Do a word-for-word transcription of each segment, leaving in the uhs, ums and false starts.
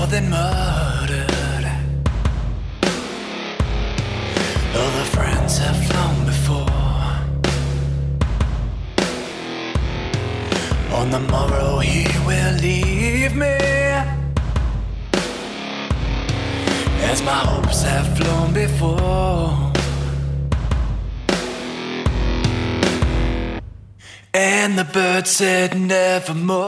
than murdered. Other friends have flown before. On the morrow he will leave me, as my hopes have flown before. And the bird said nevermore.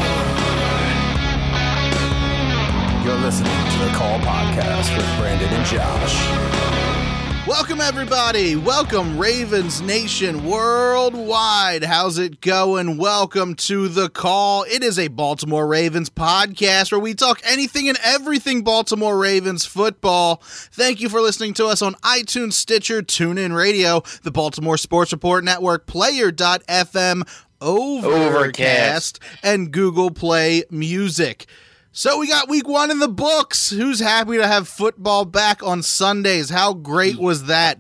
You're listening to the Call Podcast with Brandon and Josh. Welcome, everybody. Welcome, Ravens Nation worldwide. How's it going? Welcome to The Call. It is a Baltimore Ravens podcast where we talk anything and everything Baltimore Ravens football. Thank you for listening to us on iTunes, Stitcher, TuneIn Radio, the Baltimore Sports Report Network, Player dot f m, Overcast, Overcast, and Google Play Music. So we got week one in the books. Who's happy to have football back on Sundays? How great was that?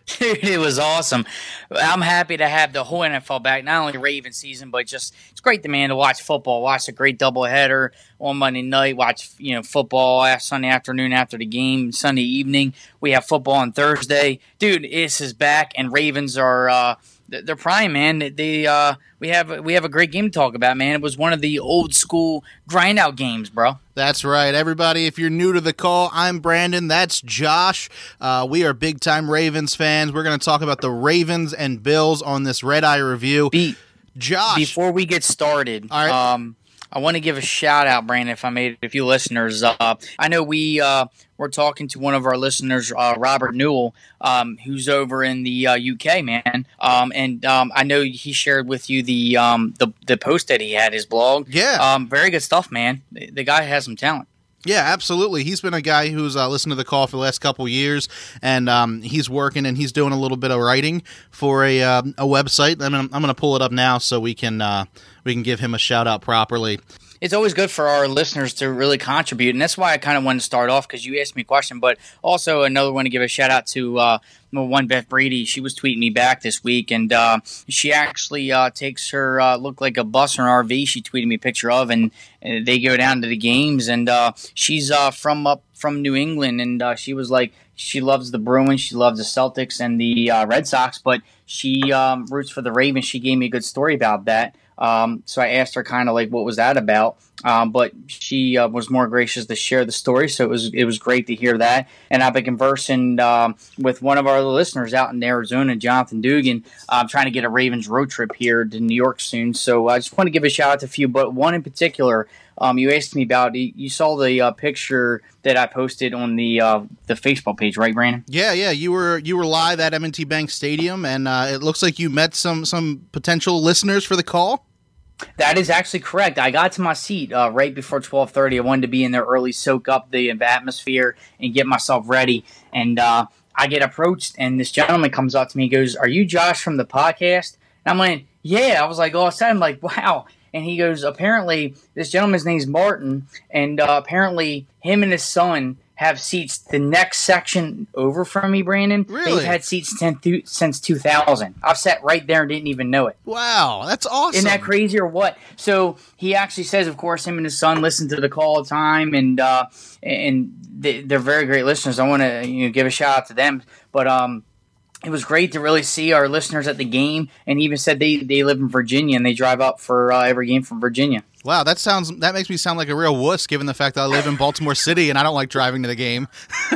It was awesome. I'm happy to have the whole N F L back, not only Ravens season, but just it's great to man to watch football, watch a great doubleheader on Monday night, watch you know football Sunday afternoon after the game, Sunday evening. We have football on Thursday. Dude, this is back, and Ravens are uh, they're prime, man. They uh, we have we have a great game to talk about, man. It was one of the old school grind out games, bro. That's right, everybody. If you're new to the call, I'm Brandon. That's Josh. Uh, we are big-time Ravens fans. We're going to talk about the Ravens and Bills on this Red Eye Review. Be- Josh. Before we get started, All right. um, I want to give a shout-out, Brandon, if I made a few listeners. Uh, I know we uh, were talking to one of our listeners, uh, Robert Newell, um, who's over in the uh, U K, man. Um, and um, I know he shared with you the, um, the the post that he had, his blog. Yeah. Um, very good stuff, man. The, the guy has some talent. Yeah, absolutely. He's been a guy who's uh, listened to the call for the last couple years, and um, he's working and he's doing a little bit of writing for a uh, a website. I mean, I'm, I'm going to pull it up now so we can uh, we can give him a shout out properly. It's always good for our listeners to really contribute, and that's why I kind of wanted to start off because you asked me a question, but also another one to give a shout out to uh, one Beth Brady. She was tweeting me back this week, and uh, she actually uh, takes her uh, look like a bus or an R V. She tweeted me a picture of, and, and they go down to the games, and uh, she's uh, from up from New England, and uh, she was like, she loves the Bruins, she loves the Celtics and the uh, Red Sox, but she um, roots for the Ravens. She gave me a good story about that. Um, so I asked her kind of like, what was that about? Um, but she uh, was more gracious to share the story. So it was, it was great to hear that. And I've been conversing um, with one of our listeners out in Arizona, Jonathan Dugan. I'm trying to get a Ravens road trip here to New York soon. So I just want to give a shout out to a few, but one in particular, um, you asked me about, you saw the uh, picture that I posted on the uh, the Facebook page, right, Brandon? Yeah, yeah. You were you were live at M and T Bank Stadium, and uh, it looks like you met some some potential listeners for the call. That is actually correct. I got to my seat uh, right before twelve thirty. I wanted to be in there early, soak up the atmosphere, and get myself ready. And uh, I get approached, and this gentleman comes up to me and goes, "Are you Josh from the podcast?" And I'm like, "Yeah." I was like, "Oh," I'm like, "Wow." And he goes, apparently, this gentleman's name's Martin, and uh, apparently him and his son have seats the next section over from me, Brandon. Really? They've had seats th- since two thousand. I've sat right there and didn't even know it. Wow, that's awesome. Isn't that crazy or what? So he actually says, of course, him and his son listen to the call all the time, and uh, and they, they're very great listeners. I want to you know, give a shout out to them. But um, it was great to really see our listeners at the game, and he even said they, they live in Virginia and they drive up for uh, every game from Virginia. Wow, that sounds that makes me sound like a real wuss, given the fact that I live in Baltimore City and I don't like driving to the game.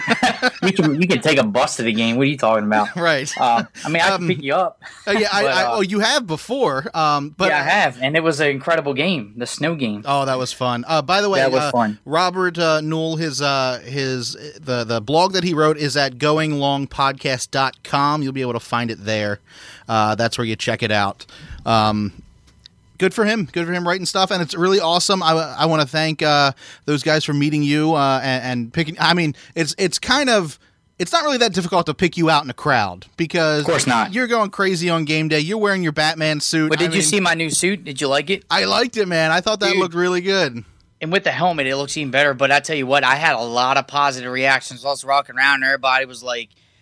you can you can take a bus to the game. What are you talking about? Right. Uh, I mean, I Um, can pick you up. Uh, yeah, I, But, I, uh, oh, you have before, um, but yeah, I have, and it was an incredible game, the snow game. oh, that was fun. Uh, by the way, That was uh, fun. Robert uh, Newell, his uh, his the the blog that he wrote is at going long podcast dot com. You'll be able to find it there. Uh, that's where you check it out. Um, Good for him. Good for him writing stuff, and it's really awesome. I, I want to thank uh, those guys for meeting you uh, and, and picking. I mean, it's it's kind of it's not really that difficult to pick you out in a crowd because Of course not. You're going crazy on game day. You're wearing your Batman suit. But did I you mean, see my new suit? Did you like it? I liked it, man. I thought that Dude. looked really good. And with the helmet, it looks even better. But I tell you what, I had a lot of positive reactions. I was walking around, and everybody was like,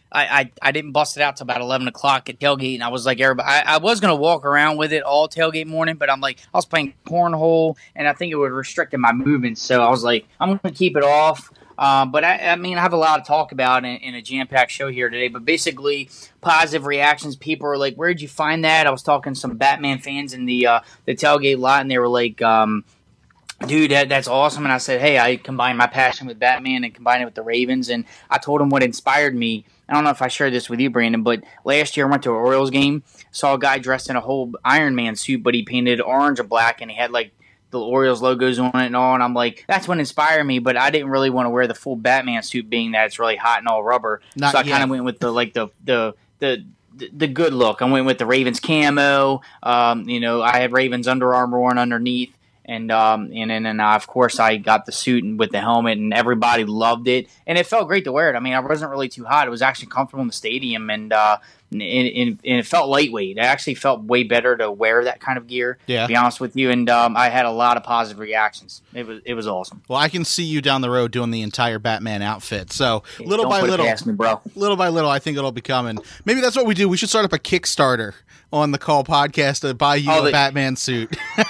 I, I, I didn't bust it out till about eleven o'clock at tailgate, and I was like, everybody, I, I was going to walk around with it all tailgate morning, but I'm like, I was playing cornhole, and I think it would restrict my movements, so I was like, I'm going to keep it off. Um, but I, I mean, I have a lot to talk about in, in a jam-packed show here today. But basically, positive reactions. People are like, "Where'd you find that?" I was talking to some Batman fans in the uh, the tailgate lot, and they were like, um, "Dude, that, that's awesome." And I said, "Hey, I combined my passion with Batman and combined it with the Ravens." And I told them what inspired me. I don't know if I shared this with you, Brandon, but last year I went to an Orioles game, saw a guy dressed in a whole Iron Man suit, but he painted orange and black, and he had like the Orioles logos on it and all, and I'm like, that's what inspired me, but I didn't really want to wear the full Batman suit, being that it's really hot and all rubber. Not so I yet. kind of went with the like the the the the good look. I went with the Ravens camo. Um, you know, I had Ravens Under Armour on underneath, and um, and and, and uh, of course I got the suit and with the helmet, and everybody loved it, and it felt great to wear it. I mean, I wasn't really too hot. It was actually comfortable in the stadium, and uh, and, and, and it felt lightweight. It actually felt way better to wear that kind of gear. Yeah. To be honest with you, and um, I had a lot of positive reactions. It was it was awesome. Well, I can see you down the road doing the entire Batman outfit. So little Don't by put it little, past me, bro. little by little, I think it'll be coming. Maybe that's what we do. We should start up a Kickstarter on the Call podcast to buy you Oh, a the- Batman suit. Well,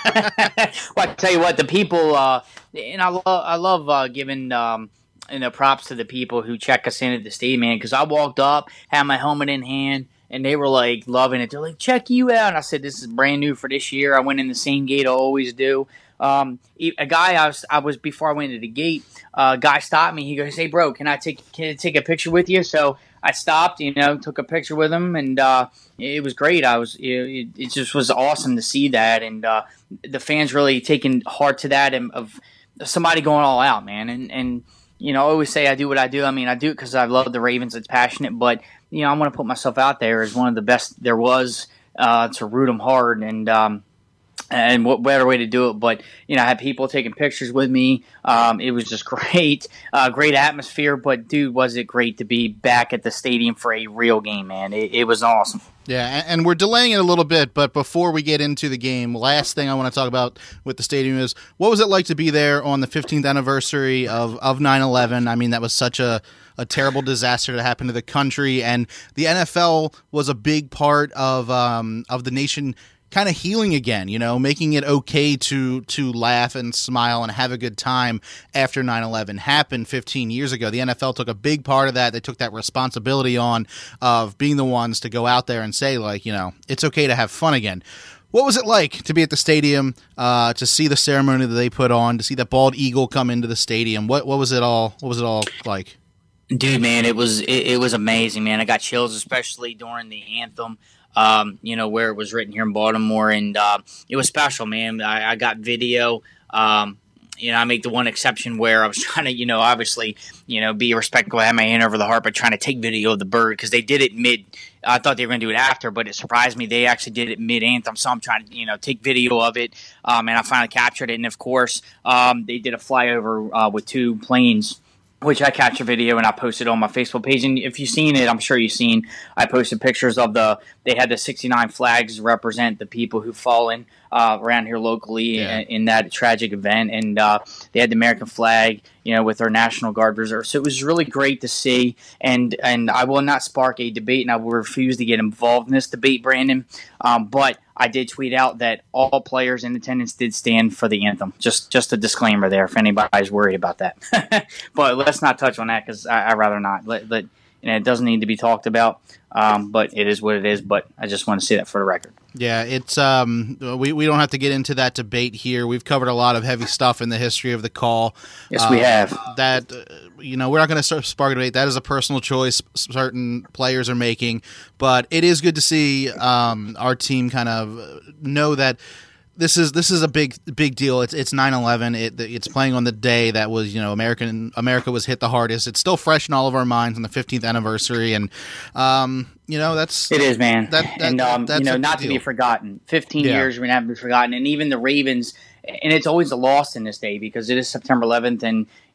I tell you what, the people, uh, and I, lo- I love uh, giving um, you know, props to the people who check us in at the stadium, man, because I walked up, had my helmet in hand, and they were like loving it. They're like, check you out. And I said, this is brand new for this year. I went in the same gate I always do. Um, a guy I was, I was before I went to the gate, uh, a guy stopped me. He goes, hey, bro, can I take can I take a picture with you? So I stopped, you know, took a picture with him, and uh, it was great. I was, it, it just was awesome to see that, and uh, the fans really taking heart to that, and of somebody going all out, man. And and you know, I always say I do what I do. I mean, I do it because I love the Ravens. It's passionate, but you know, I want to put myself out there as one of the best there was uh, to root them hard, and um, and what better way to do it? But you know, I had people taking pictures with me. Um, it was just great, uh, great atmosphere. But dude, was it great to be back at the stadium for a real game, man? It, it was awesome. Yeah, and we're delaying it a little bit, but before we get into the game, last thing I want to talk about with the stadium is, what was it like to be there on the fifteenth anniversary of, of nine eleven? I mean, that was such a, a terrible disaster that happened to the country, and the N F L was a big part of um, of the nation kind of healing again, you know, making it okay to to laugh and smile and have a good time after nine eleven happened fifteen years ago. The N F L took a big part of that. They took that responsibility on of being the ones to go out there and say, like, you know, it's okay to have fun again. What was it like to be at the stadium, uh, to see the ceremony that they put on, to see that bald eagle come into the stadium? What what was it all? What was it all like? Dude, man, it was it, it was amazing, man. I got chills, especially during the anthem. Um, you know, where it was written here in Baltimore, and uh, it was special, man. I, I got video. Um, you know, I make the one exception where I was trying to, you know, obviously, you know, be respectful, have my hand over the heart, but trying to take video of the bird, because they did it mid. I thought they were going to do it after, but it surprised me. They actually did it mid anthem, so I'm trying to, you know, take video of it, um, and I finally captured it. And of course, um, they did a flyover uh, with two planes, which I captured video and I posted on my Facebook page. And if you've seen it, I'm sure you've seen, I posted pictures of the, they had the sixty-nine flags represent the people who've fallen uh, around here locally Yeah. in, in that tragic event. And uh, they had the American flag, you know, with our National Guard reserve. So it was really great to see. And, and I will not spark a debate, and I will refuse to get involved in this debate, Brandon. Um, but I did tweet out that all players in attendance did stand for the anthem. Just just a disclaimer there if anybody's worried about that. But let's not touch on that, because I'd rather not. Let, let, you know, it doesn't need to be talked about, um, but it is what it is. But I just want to say that for the record. Yeah, it's um, we, we don't have to get into that debate here. We've covered a lot of heavy stuff in the history of the call. Yes, we Uh, have. That, uh, you know, we're not going to start spark a debate. That is a personal choice certain players are making. But it is good to see um, our team kind of know that this is this is a big big deal. It's it's nine eleven. It, it's playing on the day that was, you know, American America was hit the hardest. It's still fresh in all of our minds on the fifteenth anniversary, and um, you know, that's It is, man. That- that- and, um, that's you know, a not big to be deal. forgotten. fifteen Yeah. years, we're not to be forgotten. And even the Ravens, and it's always a loss in this day because it is September eleventh, and,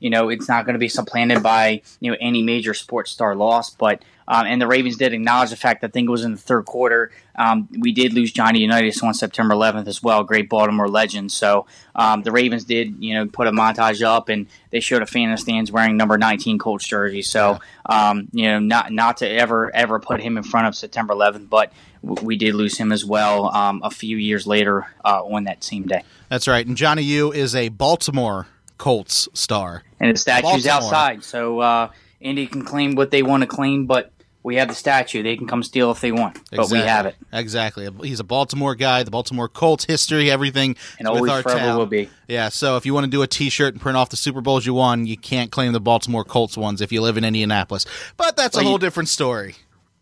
you know, it's not going to be supplanted by, you know, any major sports star loss. But um, and the Ravens did acknowledge the fact that I think it was in the third quarter. Um, we did lose Johnny Unitas on September eleventh as well, great Baltimore legend. So um, the Ravens did, you know, put a montage up, and they showed a fan in the stands wearing number nineteen Colts jersey. So um, you know, not not to ever ever put him in front of September eleventh, but we did lose him as well um, a few years later uh, on that same day. That's right. And Johnny U is a Baltimore Colts star. And the statue's Baltimore. outside, so uh, Indy can claim what they want to claim, but we have the statue. They can come steal if they want, but Exactly. we have it. Exactly. He's a Baltimore guy, the Baltimore Colts history, everything. And with always our forever town. will be. Yeah, so if you want to do a T-shirt and print off the Super Bowls you won, you can't claim the Baltimore Colts ones if you live in Indianapolis. But that's Well, a whole you- different story.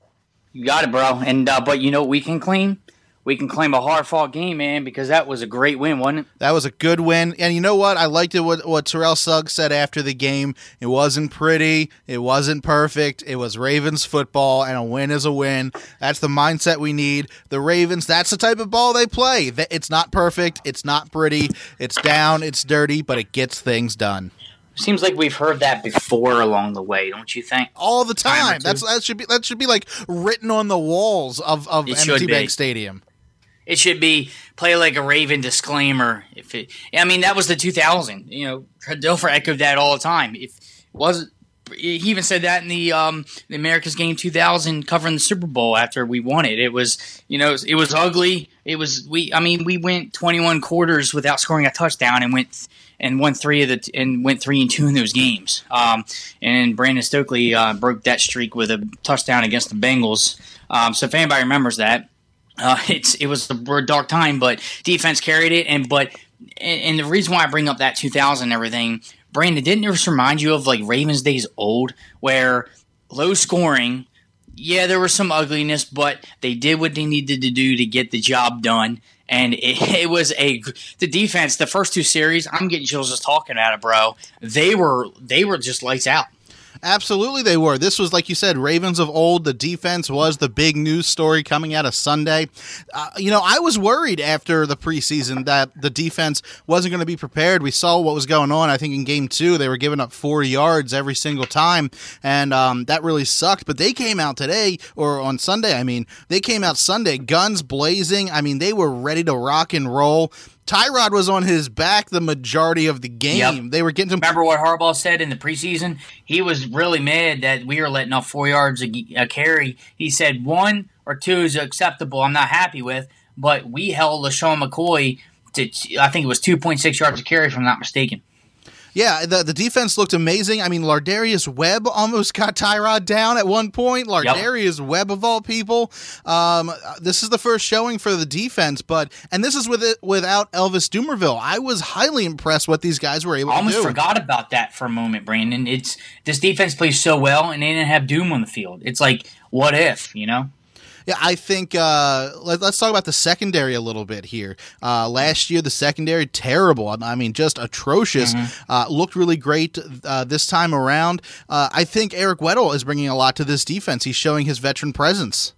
You got it, bro. And uh, but you know what we can claim? We can claim a hard-fought game, man, because that was a great win, wasn't it? That was a good win. And you know what? I liked it what, what Terrell Suggs said after the game. It wasn't pretty. It wasn't perfect. It was Ravens football, and a win is a win. That's the mindset we need. The Ravens, that's the type of ball they play. It's not perfect. It's not pretty. It's down. It's dirty, but it gets things done. Seems like we've heard that before along the way, don't you think? All the Time or time. two. That's that should be that should be like written on the walls of, of It should M T Bank be. Stadium. It should be play like a Raven disclaimer. If it, I mean, that was the two thousand. You know, Dofer echoed that all the time. If it wasn't, he even said that in the um, the America's Game two thousand, covering the Super Bowl after we won it. It was, you know, it was ugly. It was we. I mean, we went twenty-one quarters without scoring a touchdown and went and won three of the and went three and two in those games. Um, and Brandon Stokely uh, broke that streak with a touchdown against the Bengals. Um, so if anybody remembers that. Uh, it's it was a dark time, but defense carried it, and but and, and the reason why I bring up that two thousand and everything, Brandon, didn't this remind you of like Ravens days old, where low scoring, yeah, there was some ugliness, but they did what they needed to do to get the job done, and it, it was a the defense. The first two series, I'm getting chills just talking about it, bro. They were they were just lights out. Absolutely they were. This was, like you said, Ravens of old. The defense was the big news story coming out of Sunday. Uh, you know, I was worried after the preseason that the defense wasn't going to be prepared. We saw what was going on. I think in game two, they were giving up four yards every single time, and um, that really sucked. But they came out today, or on Sunday, I mean, they came out Sunday, guns blazing. I mean, they were ready to rock and roll. Tyrod was on his back the majority of the game. Yep. They were getting him. Remember what Harbaugh said in the preseason? He was really mad that we were letting off four yards a, a carry. He said one or two is acceptable. I'm not happy with, but we held LaShawn McCoy to I think it was two point six yards a carry, if I'm not mistaken. Yeah, the the defense looked amazing. I mean, Lardarius Webb almost got Tyrod down at one point. Lardarius yep. Webb, of all people. Um, this is the first showing for the defense, but and this is with it without Elvis Dumervil. I was highly impressed what these guys were able I almost to do. forgot about that for a moment, Brandon. It's this defense plays so well, and they didn't have Doom on the field. It's like, what if, you know? Yeah, I think uh, let, let's talk about the secondary a little bit here. Uh, last year, the secondary, terrible. I mean, just atrocious. Mm-hmm. Uh, looked really great uh, this time around. Uh, I think Eric Weddle is bringing a lot to this defense. He's showing his veteran presence.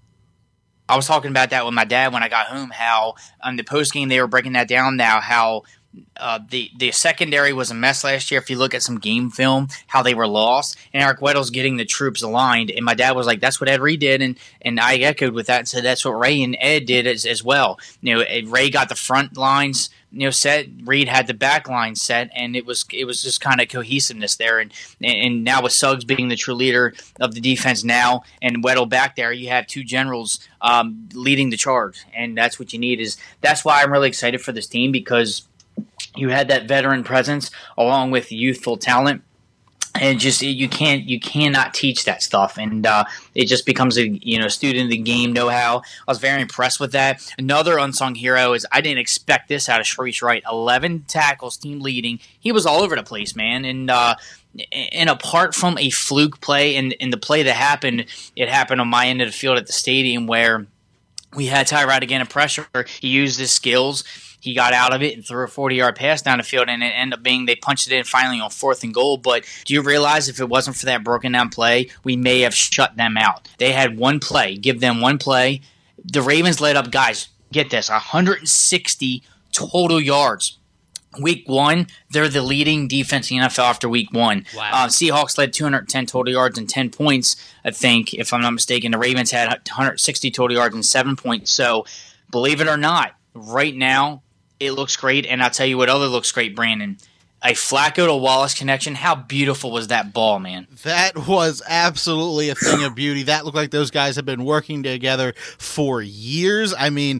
I was talking about that with my dad when I got home, how on the postgame they were breaking that down now, how Uh, the the secondary was a mess last year. If you look at some game film, how they were lost, and Eric Weddle's getting the troops aligned. And my dad was like, "That's what Ed Reed did," and and I echoed with that and said, "That's what Ray and Ed did as, as well." You know, Ray got the front lines, you know, set. Reed had the back line set, and it was it was just kind of cohesiveness there. And and now with Suggs being the true leader of the defense now, and Weddle back there, you have two generals um, leading the charge, and that's what you need. Is that's why I'm really excited for this team, because you had that veteran presence along with youthful talent, and just you can't you cannot teach that stuff, and uh, it just becomes a you know student of the game know-how. I was very impressed with that. Another unsung hero is I didn't expect this out of Sharice Wright. eleven tackles, team leading. He was all over the place, man, and uh, and apart from a fluke play and, and the play that happened, it happened on my end of the field at the stadium where we had Tyrod again in pressure. He used his skills. He got out of it and threw a forty-yard pass down the field, and it ended up being they punched it in finally on fourth and goal. But do you realize if it wasn't for that broken down play, we may have shut them out? They had one play. Give them one play. The Ravens led up, guys, get this, one hundred sixty total yards Week one, they're the leading defense in the N F L after week one. Wow. Uh, Seahawks led two hundred ten total yards and ten points, I think, if I'm not mistaken. The Ravens had one hundred sixty total yards and seven points. So, believe it or not, right now, it looks great. And I'll tell you what other looks great, Brandon. A Flacco to Wallace connection. How beautiful was that ball, man? That was absolutely a thing of beauty. That looked like those guys have been working together for years. I mean,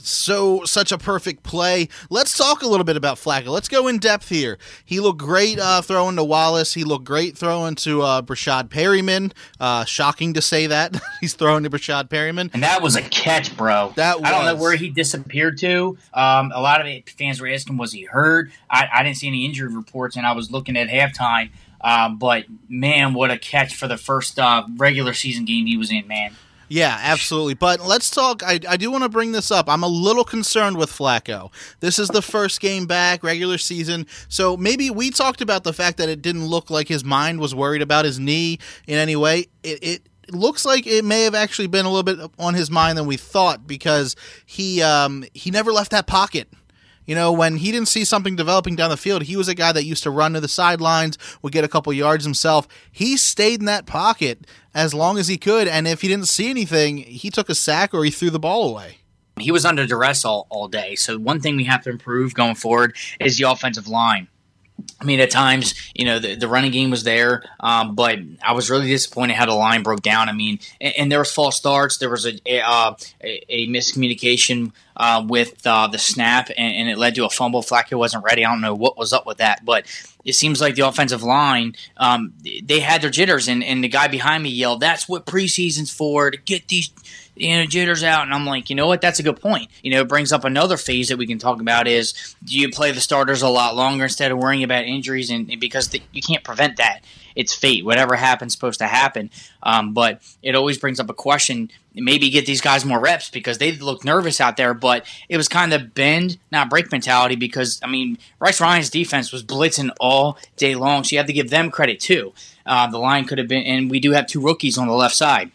so such a perfect play. Let's talk a little bit about Flacco. Let's go in depth here. He looked great uh, throwing to Wallace. He looked great throwing to uh, Brashad Perryman. Uh, shocking to say that. He's throwing to Brashad Perryman. And that was a catch, bro. That I don't know was. where he disappeared to. Um, a lot of it, fans were asking, was he hurt? I, I didn't see any injury reports, and I was looking at halftime. Um, but, man, what a catch for the first uh, regular season game he was in, man. Yeah, absolutely. But let's talk. I, I do want to bring this up. I'm a little concerned with Flacco. This is the first game back, regular season. So maybe we talked about the fact that it didn't look like his mind was worried about his knee in any way. It, it looks like it may have actually been a little bit on his mind than we thought, because he um, he never left that pocket. You know, when he didn't see something developing down the field, he was a guy that used to run to the sidelines, would get a couple yards himself. He stayed in that pocket as long as he could, and if he didn't see anything, he took a sack or he threw the ball away. He was under duress all, all day. So one thing we have to improve going forward is the offensive line. I mean, at times, you know, the, the running game was there, um, but I was really disappointed how the line broke down. I mean, and, and there was false starts. There was a a, uh, a, a miscommunication uh, with uh, the snap, and, and it led to a fumble. Flacco wasn't ready. I don't know what was up with that, but it seems like the offensive line, um, they had their jitters, and, and the guy behind me yelled, "That's what preseason's for, to get these you know, jitters out." And I'm like, you know what? That's a good point. You know, it brings up another phase that we can talk about is, do you play the starters a lot longer instead of worrying about injuries? And, and because the, you can't prevent that. It's fate. Whatever happens is supposed to happen. Um, but it always brings up a question. Maybe get these guys more reps because they look nervous out there. But it was kind of bend, not break mentality, because, I mean, Rice Ryan's defense was blitzing all day long. So you have to give them credit too. Uh, the line could have been, and we do have two rookies on the left side.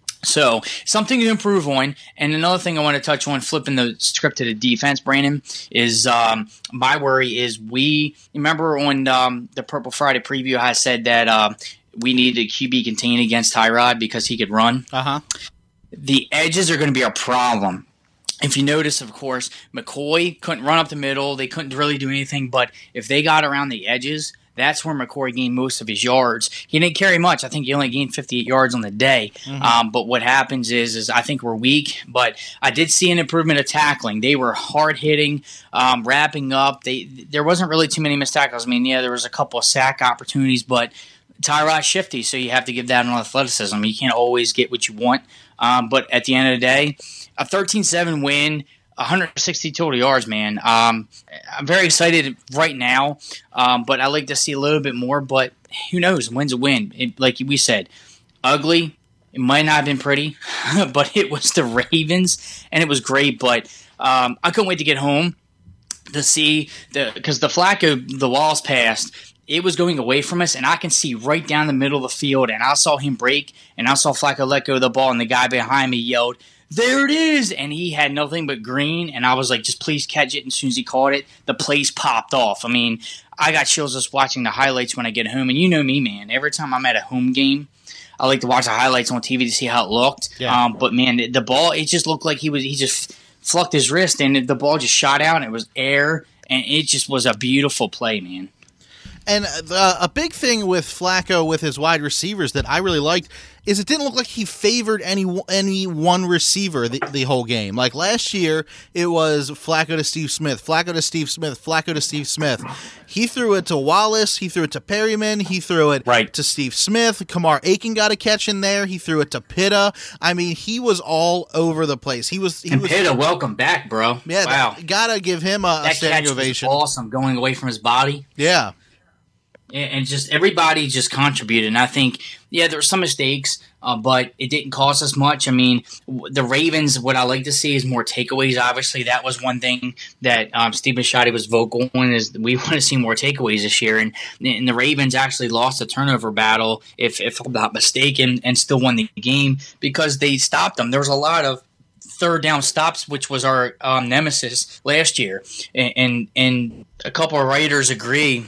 So, something to improve on. And another thing I want to touch on, flipping the script to the defense, Brandon, is um, my worry is we – remember when um, the Purple Friday preview I said that uh, we needed a Q B contain against Tyrod because he could run? Uh-huh. The edges are going to be a problem. If you notice, of course, McCoy couldn't run up the middle. They couldn't really do anything. But if they got around the edges – that's where McCoy gained most of his yards. He didn't carry much. I think he only gained fifty-eight yards on the day. Mm-hmm. Um, but what happens is, is I think we're weak. But I did see an improvement of tackling. They were hard hitting, um, wrapping up. They there wasn't really too many missed tackles. I mean, yeah, there was a couple of sack opportunities, but Tyrod's shifty, so you have to give that an athleticism. You can't always get what you want. Um, but at the end of the day, a thirteen seven win. one hundred sixty total yards, man. Um, I'm very excited right now, um, but I like to see a little bit more. But who knows? Win's a win. It, like we said, ugly. It might not have been pretty, but it was the Ravens, and it was great. But um, I couldn't wait to get home to see the because the Flacco, the Wallace pass, it was going away from us, and I can see right down the middle of the field, and I saw him break, and I saw Flacco let go of the ball, and the guy behind me yelled, "There it is!" And he had nothing but green, and I was like, just please catch it. And as soon as he caught it, the place popped off. I mean, I got chills just watching the highlights when I get home, and you know me, man. Every time I'm at a home game, I like to watch the highlights on T V to see how it looked. Yeah. Um, but, man, the ball, it just looked like he was he just flucked his wrist, and the ball just shot out, and it was air, and it just was a beautiful play, man. And uh, a big thing with Flacco with his wide receivers that I really liked is it didn't look like he favored any any one receiver the, the whole game. Like last year, it was Flacco to Steve Smith, Flacco to Steve Smith, Flacco to Steve Smith. He threw it to Wallace, he threw it to Perryman, he threw it right. to Steve Smith. Kamar Aiken got a catch in there. He threw it to Pitta. I mean, he was all over the place. He was. He and was, Pitta, welcome back, bro. Yeah, wow. Gotta give him a, that a standing catch ovation. Was awesome, going away from his body. Yeah. And just everybody just contributed. And I think, yeah, there were some mistakes, uh, but it didn't cost us much. I mean, the Ravens, what I like to see is more takeaways. Obviously, that was one thing that um, Steve Bisciotti was vocal on, is we want to see more takeaways this year. And, and the Ravens actually lost the turnover battle, if, if I'm not mistaken, and still won the game because they stopped them. There was a lot of third down stops, which was our um, nemesis last year. And, and and a couple of writers agree,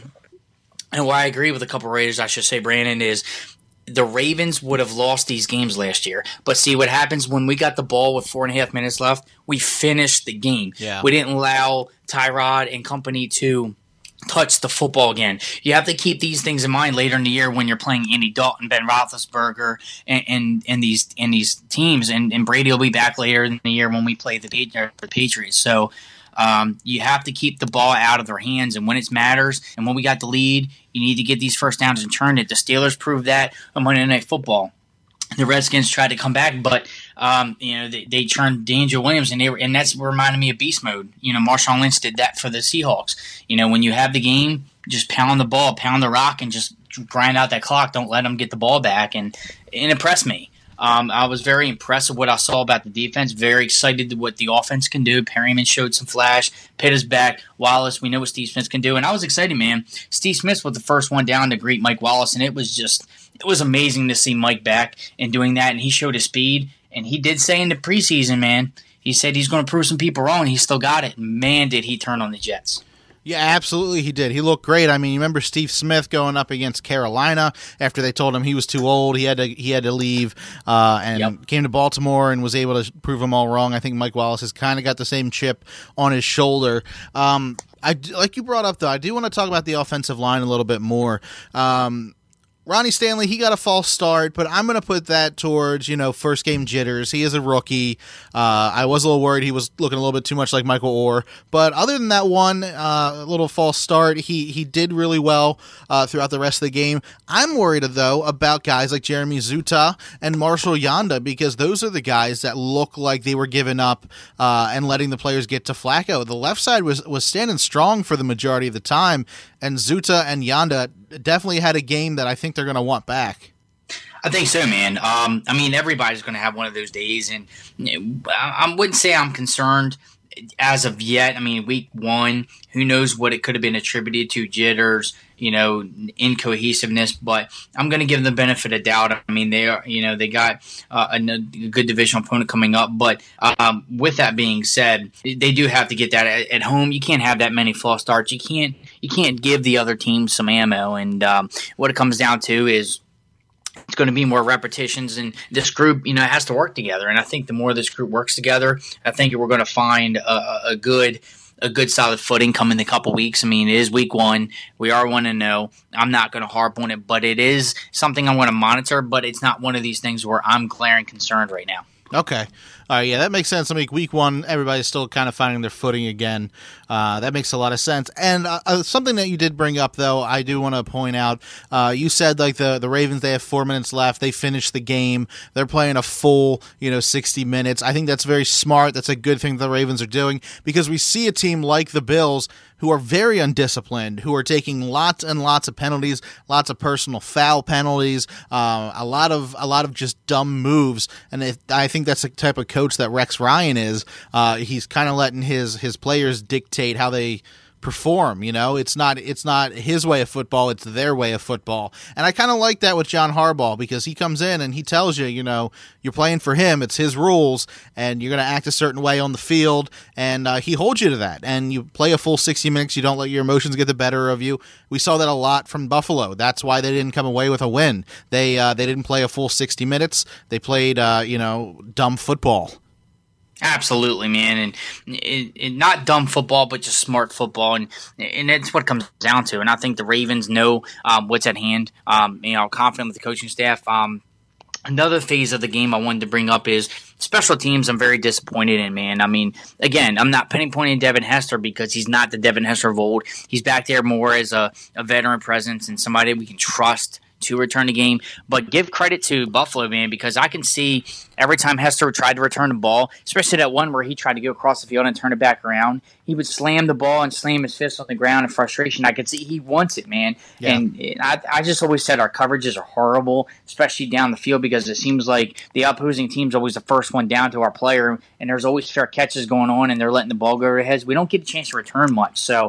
and why I agree with a couple of writers, I should say, Brandon, is the Ravens would have lost these games last year. But see what happens when we got the ball with four and a half minutes left, we finished the game. Yeah. We didn't allow Tyrod and company to touch the football again. You have to keep these things in mind later in the year when you're playing Andy Dalton, Ben Roethlisberger, and and, and these and these teams. And, and Brady will be back later in the year when we play the, the Patriots. So um, you have to keep the ball out of their hands. And when it matters, and when we got the lead, you need to get these first downs and turn it. The Steelers proved that on Monday Night Football. The Redskins tried to come back, but um, you know they, they turned D'Angelo Williams, and they were, and that's reminded me of beast mode. You know, Marshawn Lynch did that for the Seahawks. You know, when you have the game, just pound the ball, pound the rock, and just grind out that clock. Don't let them get the ball back, and it impressed me. Um, I was very impressed with what I saw about the defense. Very excited to what the offense can do. Perryman showed some flash. Pitt is back. Wallace, we know what Steve Smith can do, and I was excited, man. Steve Smith was the first one down to greet Mike Wallace, and it was just. It was amazing to see Mike back and doing that, and he showed his speed. And he did say in the preseason, man, he said he's going to prove some people wrong, and he still got it. Man, did he turn on the Jets. Yeah, absolutely he did. He looked great. I mean, you remember Steve Smith going up against Carolina after they told him he was too old. He had to he had to leave uh, and Yep. came to Baltimore and was able to prove them all wrong. I think Mike Wallace has kind of got the same chip on his shoulder. Um, I, like you brought up, though, I do want to talk about the offensive line a little bit more. Um Ronnie Stanley, he got a false start, but I'm going to put that towards, you know, first game jitters. He is a rookie. Uh, I was a little worried he was looking a little bit too much like Michael Orr. But other than that one uh, little false start, he, he did really well uh, throughout the rest of the game. I'm worried, though, about guys like Jeremy Zuta and Marshall Yanda, because those are the guys that look like they were giving up uh, and letting the players get to Flacco. The left side was, was standing strong for the majority of the time, and Zuta and Yanda definitely had a game that I think they're going to want back. I think so, man. Um, I mean, everybody's going to have one of those days, and you know, I, I wouldn't say I'm concerned as of yet. I mean, week one, who knows what it could have been attributed to, jitters, you know, incohesiveness, but I'm going to give them the benefit of doubt. I mean, they are, you know, they got uh, a, a good divisional opponent coming up, but um, with that being said, they do have to get that at, at home. You can't have that many false starts. You can't, you can't give the other team some ammo, and um, what it comes down to is it's going to be more repetitions, and this group, you know, has to work together. And I think the more this group works together, I think we're going to find a, a good, a good solid footing come in a couple weeks. I mean, it is week one. We are one to know. I'm not going to harp on it, but it is something I want to monitor. But it's not one of these things where I'm glaring concerned right now. Okay. All right, yeah, that makes sense. I mean, week one, everybody's still kind of finding their footing again. Uh, that makes a lot of sense. And uh, uh, something that you did bring up, though, I do want to point out. Uh, you said, like, the, the Ravens, they have four minutes left. They finished the game. They're playing a full, you know, sixty minutes. I think that's very smart. That's a good thing the Ravens are doing, because we see a team like the Bills who are very undisciplined, who are taking lots and lots of penalties, lots of personal foul penalties, uh, a lot of a lot of just dumb moves. And if, I think that's the type of coach that Rex Ryan is. Uh, he's kind of letting his his players dictate how they perform. You know, it's not it's not his way of football, it's their way of football. And I kind of like that with John Harbaugh, because he comes in and he tells you, you know, you're playing for him, it's his rules, and you're going to act a certain way on the field, and uh, he holds you to that. And you play a full sixty minutes, you don't let your emotions get the better of you. We saw that a lot from Buffalo. That's why they didn't come away with a win. They uh, they didn't play a full sixty minutes. They played uh, you know, dumb football. Absolutely, man, and it, it, not dumb football, but just smart football, and and that's what it comes down to. And I think the Ravens know um, what's at hand. Um, you know, confident with the coaching staff. Um, another phase of the game I wanted to bring up is special teams. I'm very disappointed in, man. I mean, again, I'm not pinpointing Devin Hester because he's not the Devin Hester of old. He's back there more as a, a veteran presence and somebody we can trust to return the game. But give credit to Buffalo, man, because I can see every time Hester tried to return the ball, especially that one where he tried to go across the field and turn it back around, he would slam the ball and slam his fist on the ground in frustration. I could see he wants it, man. Yeah. And I, I just always said our coverages are horrible, especially down the field, because it seems like the opposing team's always the first one down to our player, and there's always fair catches going on, and they're letting the ball go over their heads. We don't get a chance to return much. So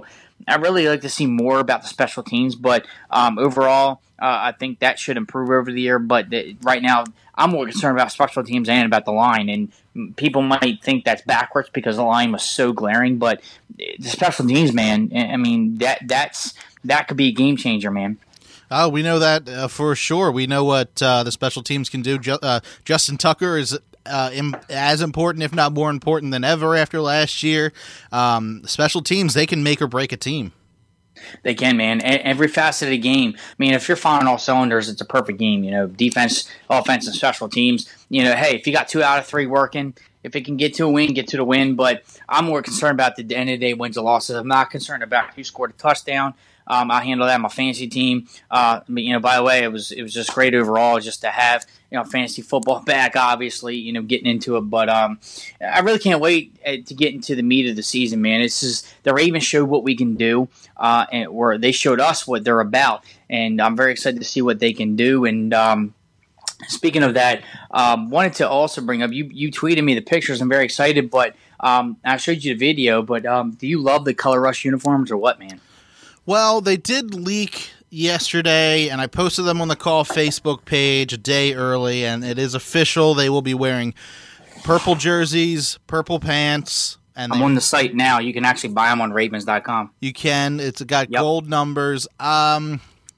I really like to see more about the special teams, but um, overall, uh, I think that should improve over the year. But the, right now, I'm more concerned about special teams and about the line. And people might think that's backwards because the line was so glaring, but the special teams, man, I mean, that that's that could be a game changer, man. Oh, we know that uh, for sure. We know what uh, the special teams can do. Ju- uh, Justin Tucker is uh, im- as important, if not more important than ever after last year. Um, special teams, they can make or break a team. They can, man. A- every facet of the game. I mean, if you're firing all cylinders, it's a perfect game. You know, defense, offense, and special teams. You know, hey, if you got two out of three working, if it can get to a win, get to the win. But I'm more concerned about the end of the day wins and losses. I'm not concerned about who scored a touchdown. Um, I handle that in my fantasy team. Uh, but, you know, by the way, it was it was just great overall just to have, you know, fantasy football back, obviously, you know, getting into it. But um, I really can't wait to get into the meat of the season, man. It's just the Ravens showed what we can do, uh, and or they showed us what they're about. And I'm very excited to see what they can do. And um, speaking of that, um, wanted to also bring up, you, you tweeted me the pictures. I'm very excited, but um, I showed you the video. But um, do you love the Color Rush uniforms or what, man? Well, they did leak yesterday, and I posted them on the Call Facebook page a day early, and it is official. They will be wearing purple jerseys, purple pants. And I'm they, on the site now. You can actually buy them on Ravens dot com. You can. It's got Yep. gold numbers. Um,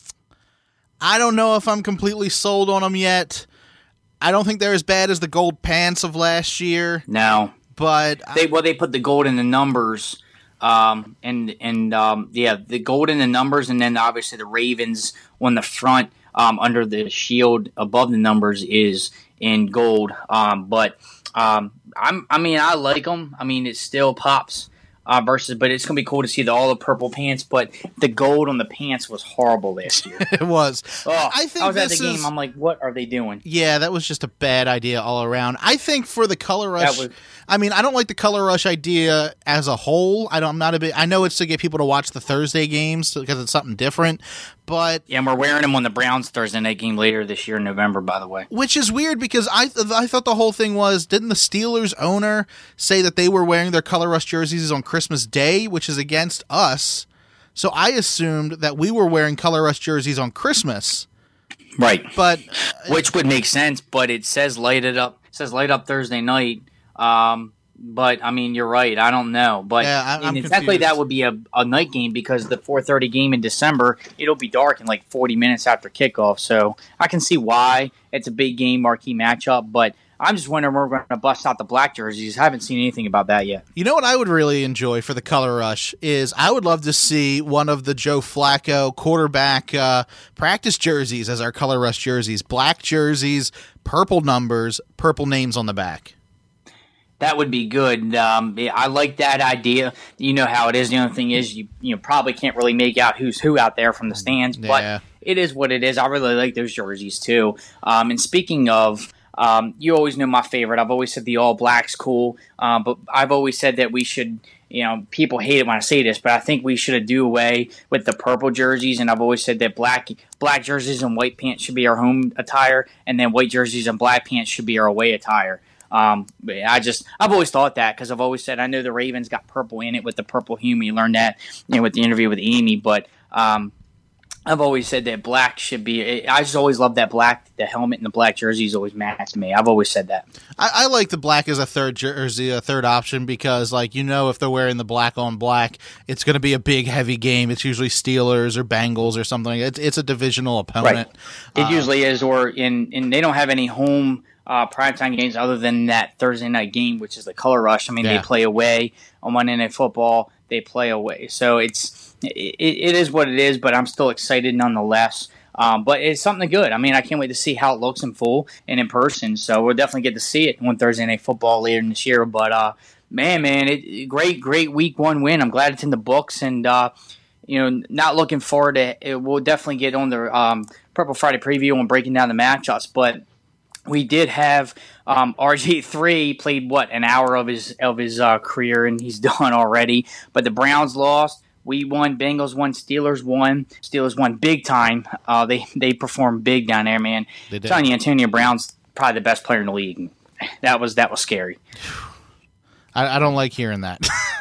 I don't know if I'm completely sold on them yet. I don't think they're as bad as the gold pants of last year, No. but They well, they put the gold in the numbers, um, and and um, yeah, the gold in the numbers, and then obviously the Ravens on the front, um, under the shield above the numbers is in gold. Um, but um, I'm, I mean, I like them. I mean, it still pops. Uh, versus, but it's gonna be cool to see the, all the purple pants. But the gold on the pants was horrible last year. it was. Oh, I think I was at this the game. is- I'm like, what are they doing? Yeah, that was just a bad idea all around. I think for the Color Rush, was- I mean, I don't like the Color Rush idea as a whole. I don't. I'm not a big. I know it's to get people to watch the Thursday games because it's something different, but Yeah, and we're wearing them on the Browns Thursday night game later this year in November. By the way. which is weird because I I thought the whole thing was, didn't the Steelers owner say that they were wearing their Color Rush jerseys on Christmas Day, which is against us? So I assumed that we were wearing Color Rush jerseys on Christmas, Right. but Which would make sense, but it says light it up. It says light up Thursday night. Um, but I mean, you're right. I don't know, but Yeah, I'm- I'm and technically confused. that would be a, a night game because the four thirty game in December, it'll be dark in like forty minutes after kickoff. So I can see why it's a big game, marquee matchup. But I'm just wondering when we're going to bust out the black jerseys. I haven't seen anything about that yet. you know what I would really enjoy for the Color Rush is I would love to see one of the Joe Flacco quarterback uh, practice jerseys as our Color Rush jerseys. Black jerseys, purple numbers, purple names on the back. That would be good. Um, yeah, I like that idea. You know how it is. The only thing is, you you know probably can't really make out who's who out there from the stands, Yeah. but it is what it is. I really like those jerseys too. Um, and speaking of, um, you always know my favorite. I've always said the all black's cool, um, but I've always said that we should. You know, people hate it when I say this, but I think we should do away with the purple jerseys. And I've always said that black black jerseys and white pants should be our home attire, and then white jerseys and black pants should be our away attire. Um, I just, I've always thought that because I've always said, I know the Ravens got purple in it with the purple hue. You learned that, you know, with the interview with Amy, but, um, I've always said that black should be, I just always love that black, the helmet and the black jerseys always match to me. I've always said that. I, I like the black as a third jersey, a third option, because, like, you know, if they're wearing the black on black, it's going to be a big, heavy game. It's usually Steelers or Bengals or something. It's it's a divisional opponent. It Uh, usually is, or in, and they don't have any home uh, primetime games other than that Thursday night game, which is the Color Rush. I mean, Yeah. they play away on Monday Night Football. They play away, so it's it, it is what it is. But I'm still excited nonetheless. Um, but it's something good. I mean, I can't wait to see how it looks in full and in person. So we'll definitely get to see it on Thursday Night Football later in this year. But uh, man, man, it, great, great week one win. I'm glad it's in the books, and uh, you know, not looking forward to it. We'll definitely get on the um, Purple Friday preview and breaking down the matchups, but. We did have um, R G three played what an hour of his of his uh, career, and he's done already. But the Browns lost. We won. Bengals won. Steelers won. Steelers won big time. Uh, they they performed big down there, man. They did. I'm telling you, Antonio Brown's probably the best player in the league. That was that was scary. I, I don't like hearing that.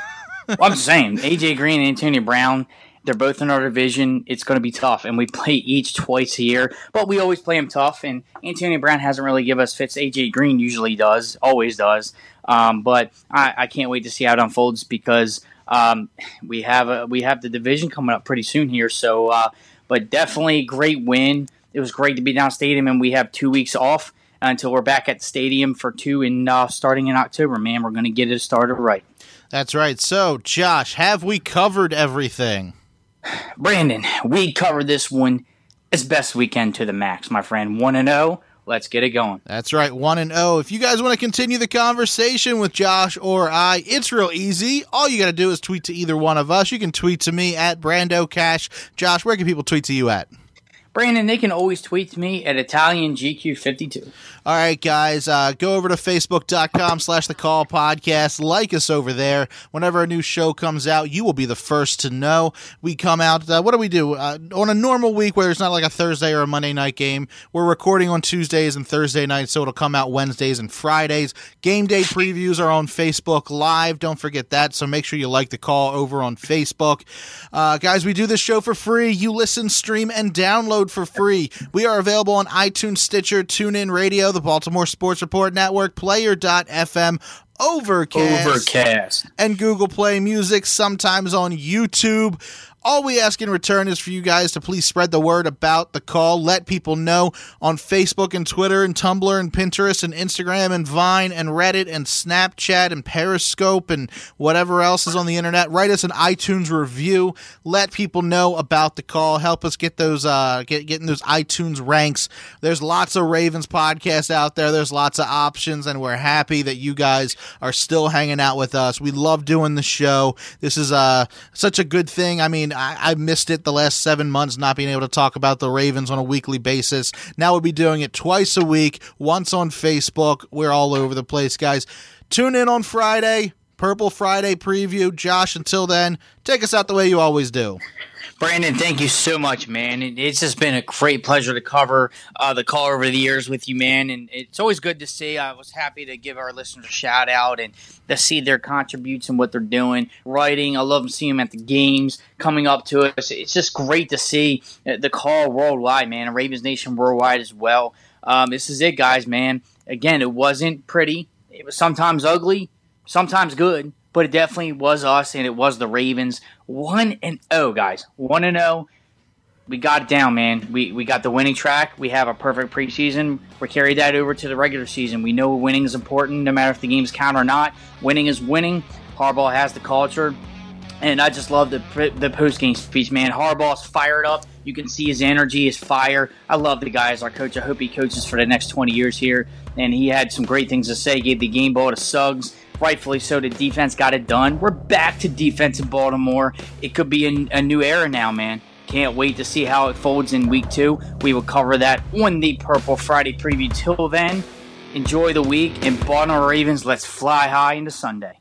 Well, I'm just saying, A J Green and Antonio Brown, they're both in our division. It's going to be tough, and we play each twice a year, but we always play them tough, and Antonio Brown hasn't really given us fits. A J Green usually does, always does, um, but I, I can't wait to see how it unfolds because um, we have a, we have the division coming up pretty soon here, so uh, but definitely a great win. It was great to be down stadium, and we have two weeks off until we're back at the stadium for two and uh, starting in October, man. We're going to get it started right. That's right. So, Josh, have we covered everything? Brandon, we covered this one as best we can to the max, my friend. one and oh, let's get it going. That's right, one and oh. If you guys want to continue the conversation with Josh or I, it's real easy. All you got to do is tweet to either one of us. You can tweet to me at Brando Cash. Josh, where can people tweet to you at? Brandon, they can always tweet to me at Italian G Q fifty-two. All right, guys, uh, go over to facebook.com slash the call podcast. Like us over there. Whenever a new show comes out, you will be the first to know. We come out, uh, what do we do? Uh, on a normal week where it's not like a Thursday or a Monday night game, we're recording on Tuesdays and Thursday nights, so it'll come out Wednesdays and Fridays. Game day previews are on Facebook Live. Don't forget that, so make sure you like the call over on Facebook. Uh, guys, we do this show for free. You listen, stream, and download for free. We are available on iTunes, Stitcher, TuneIn Radio, the Baltimore Sports Report Network, Player dot f m, Overcast, Overcast, and Google Play Music, sometimes on YouTube. All we ask in return is for you guys to please spread the word about the call. Let people know on Facebook and Twitter and Tumblr and Pinterest and Instagram and Vine and Reddit and Snapchat and Periscope and whatever else is on the internet. Write us an iTunes review. Let people know about the call. Help us get those uh, get getting those iTunes ranks. There's lots of Ravens podcasts out there. There's lots of options, and we're happy that you guys are still hanging out with us. We love doing the show. This is uh, such a good thing. I mean, I, I missed it the last seven months not being able to talk about the Ravens on a weekly basis. Now we'll be doing it twice a week, once on Facebook. We're all over the place, guys. Tune in on Friday, Purple Friday preview. Josh, until then, take us out the way you always do. Brandon, thank you so much, man. It's just been a great pleasure to cover uh, the call over the years with you, man. And it's always good to see. I was happy to give our listeners a shout out and to see their contributes and what they're doing, writing. I love seeing them at the games, coming up to us. It's just great to see the call worldwide, man, and Ravens Nation worldwide as well. Um, this is it, guys, man. Again, it wasn't pretty. It was sometimes ugly, sometimes good. But it definitely was us, and it was the Ravens. one and oh, guys. one and oh. We got it down, man. We we got the winning track. We have a perfect preseason. We carried that over to the regular season. We know winning is important, no matter if the games count or not. Winning is winning. Harbaugh has the culture. And I just love the the post-game speech, man. Harbaugh's fired up. You can see his energy, his fire. I love the guy as our coach. I hope he coaches for the next twenty years here. And he had some great things to say. Gave the game ball to Suggs. Rightfully so, the defense got it done. We're back to defense in Baltimore. It could be a, a new era now, man. Can't wait to see how it folds in week two. We will cover that on the Purple Friday preview. Till then, enjoy the week. And Baltimore Ravens, let's fly high into Sunday.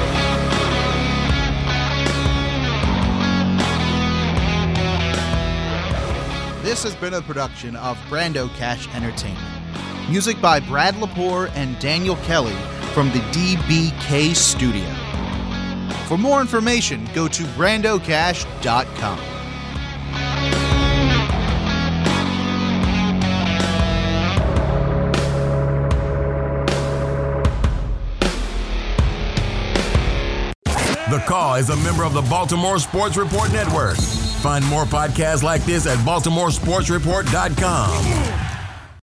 This has been a production of Brando Cash Entertainment. Music by Brad Lepore and Daniel Kelly from the D B K Studio. For more information, go to brando cash dot com. The Call is a member of the Baltimore Sports Report Network. Find more podcasts like this at baltimore sports report dot com.